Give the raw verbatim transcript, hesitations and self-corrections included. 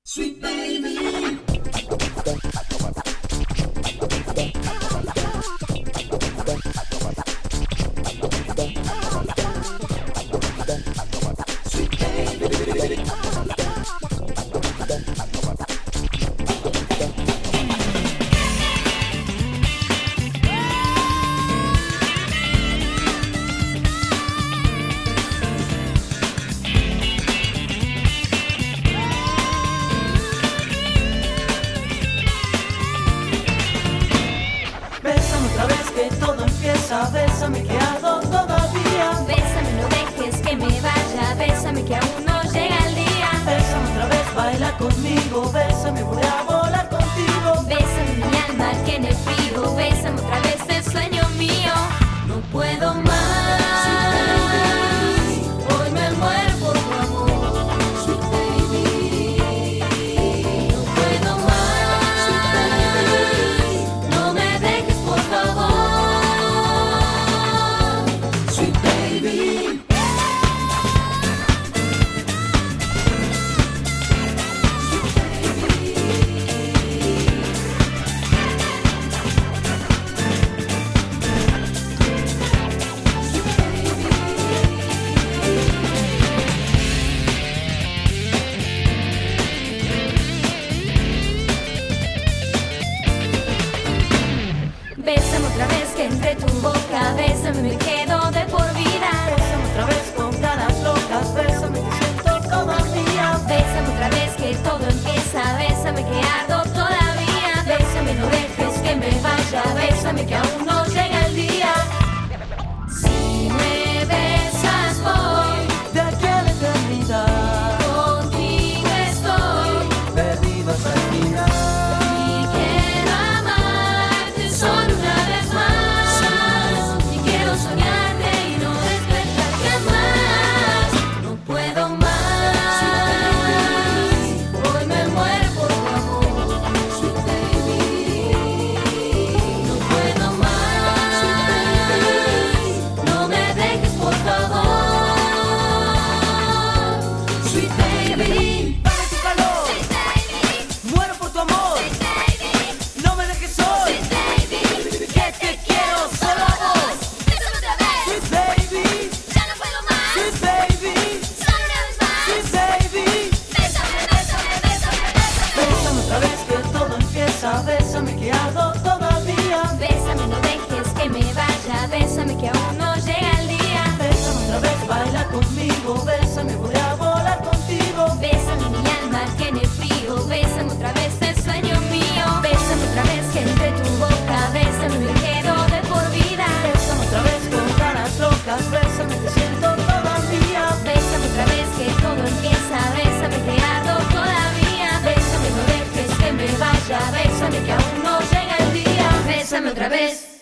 Sweet baby. Que todo empieza, bésame que ardo todavía. Bésame, no dejes que me vaya, bésame que aún no llega el día. Bésame otra vez, baila conmigo, bésame, voy a volar contigo. Bésame mi alma que en el frío, bésame otra vez el sueño mío. No puedo más, hoy me muero por tu amor. Sweet baby. No puedo más, no me dejes por favor. Bésame otra vez que entre tu boca, bésame me quedo de por vida. Bésame otra vez con ganas locas, bésame que siento todavía. Bésame otra vez que todo empieza, bésame que ardo todavía. Bésame, no dejes que me vaya, bésame que aún no llega el día. Si me besas voy de aquí a la eternidad, contigo estoy, perdido hasta el final. Solo una vez más, y quiero soñarte y no despertar jamás. No puedo más, hoy me muero por tu amor. Sweet baby. No puedo más, no me dejes por favor. Sweet baby. Dame tu calor, Sweet baby. muero por tu amor. Sweet baby. No me dejes hoy, Sweet baby. que te quiero solo a vos. Bésame otra vez. Sweet baby, Ya no puedo más. sweet baby, Solo una vez más. sweet baby. Bésame, bésame, bésame, bésame. Bésame otra vez que todo empieza, bésame que ardo todavía. Bésame, no dejes que me vaya, bésame que aún no llega el día. Bésame otra vez, baila conmigo, bésame, voy a volar contigo. Bésame mi alma que en el frío, bésame otra vez el sueño mío. Bésame otra vez que entre tu boca, bésame me quedo de por vida. Bésame otra vez con ganas locas, bésame que siento todavía. Bésame otra vez que todo empieza, bésame que ardo todavía. Bésame, no dejes que me vaya, bésame que aún no llega el día. Bésame otra vez.